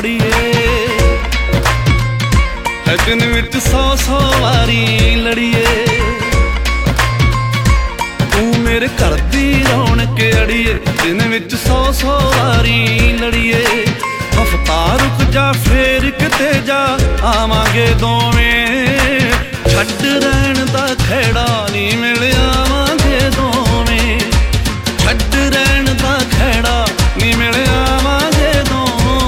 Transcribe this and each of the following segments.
ਅੜੀਏ। दिन विच 100 वारी लड़िए, तू मेरे घर दी रौनक अड़िए। दिन विच 100 वारी लड़िए, हफ्ता रुक जा फेर किते जा आवांगे दोवें। छड्ड रहण दा खैड़ा नी मिल आवांगे दोवें। छड्ड रहण दा खैड़ा नी मिल आवांगे दोवें।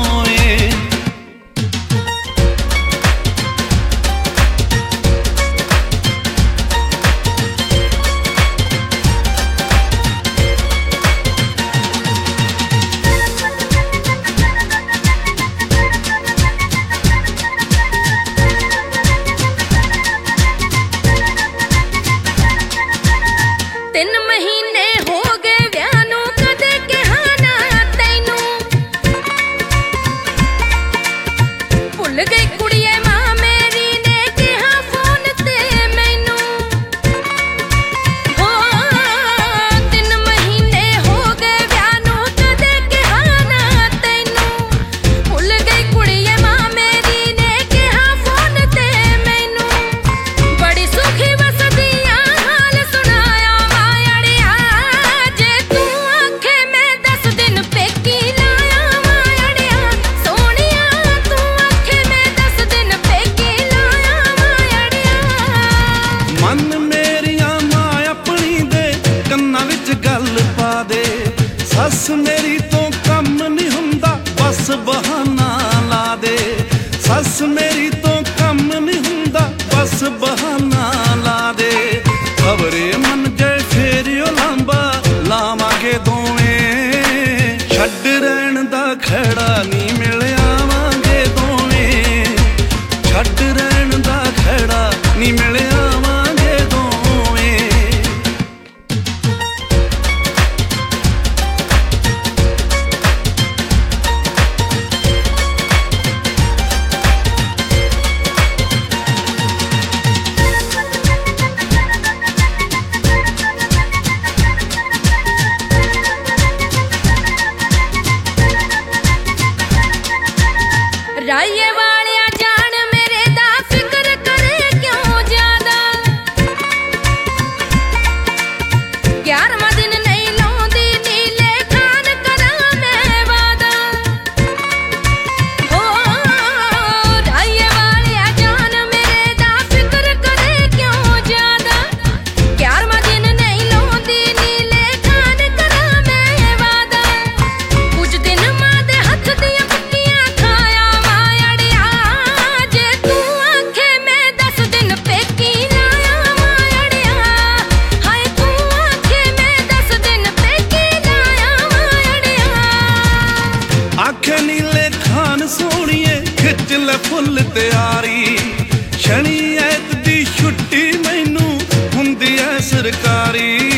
सस मेरी तो कम नहीं हुंदा बस बहाना ला दे। सस मेरी तो कम नहीं हुंदा बस बहाना ला दे। खबरे मन जाए फेर लांबा लावांगे दोवें। छड्ड रहण दा खैड़ा नी मिल आवांगे दोवें। छड्ड रहण दा खैड़ा नी मिल आवांगे दोवें। राये वालिया जान मेरे दा फिक्र करे क्यों ज्यादा। 11वां दिन नहीं लाउंदी नीले खान करा मैं वादा। हो राये वालिया जान मेरे दा फिक्र करे क्यों ज्यादा। 11वां दिन नहीं लाउंदी नीले खान करा मैं वादा। कुछ दिन मां दे हथ दियां पक्कियां खाया फुल तैयारी। शनि ऐत दी छुट्टी मैनू हुंदी ऐ सरकारी।